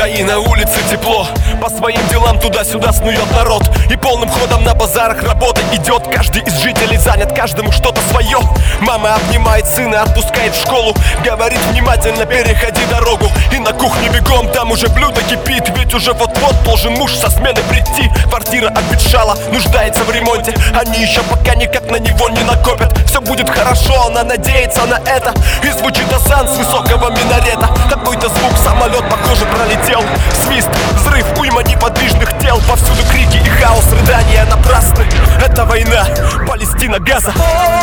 Да и на улице тепло, по своим делам туда-сюда снует народ. И полным ходом на базарах работа идет. Каждый из жителей занят, каждому что-то свое. Мама обнимает сына, отпускает в школу, говорит: внимательно переходи дорогу. И на кухне бегом, там уже блюдо кипит, ведь уже вот-вот должен муж со смены прийти. Квартира обветшала, нуждается в ремонте. Они еще пока никак на него не накопят. Все будет хорошо, она надеется на это. И звучит азан с высокого минарета. Какой-то звук, самолет, похоже, пролетел. Свист, взрыв, уйма неподвижных тел. Повсюду крики и хаос, рыдания напрасны. Это война, Палестина, Газа.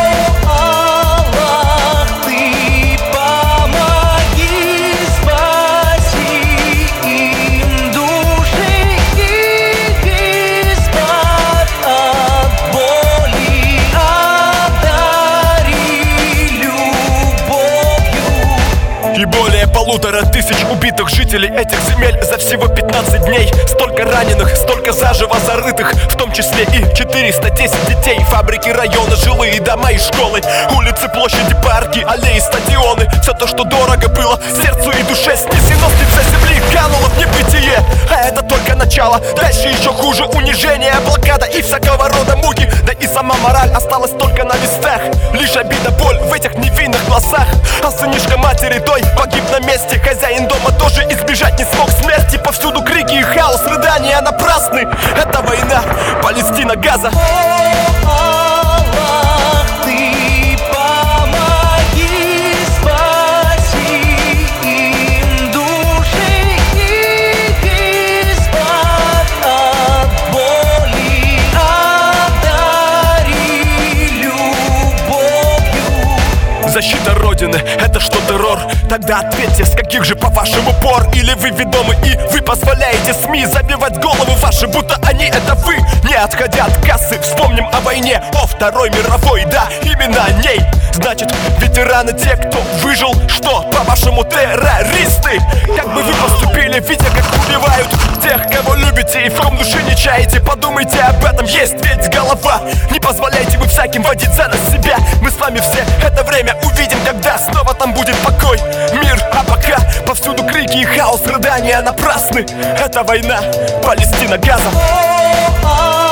И более 1500 убитых жителей этих земель за всего 15 дней. Столько раненых, столько заживо зарытых, в том числе и 410 детей. Фабрики, районы, жилые дома и школы, улицы, площади, парки, аллеи, стадионы. Все то, что дорого было сердцу и душе, снесено с лица земли, кануло в небытие. А это только начало, дальше еще хуже. Унижение, блокада и всякого рода муки. Да и сама мораль осталась только на листах. Лишь обида, боль в этих невинных глазах. А сынишка матери той погиб на месте. Хозяин дома тоже избежать не смог смерти. Повсюду крики и хаос, рыдания напрасны. Это война, Палестина, Газа. Защита Родины — это что, террор? Тогда ответьте, с каких же, по-вашему, пор? Или вы ведомы и вы позволяете СМИ забивать головы ваши, будто они — это вы? Не отходя от кассы, вспомним о войне, о Второй мировой, да, именно о ней. Значит, ветераны те, кто выжил, что, по-вашему, террористы? Как бы вы поступили, видя, как убивают тех, кого любите и в ком души не чаете? Подумайте об этом, есть ведь голова. Не позволяйте вы всяким водить за нас себя. Мы с вами все это время увидим, когда снова там будет покой, мир. А пока повсюду крики и хаос, рыдания напрасны. Это война, Палестина, Газа.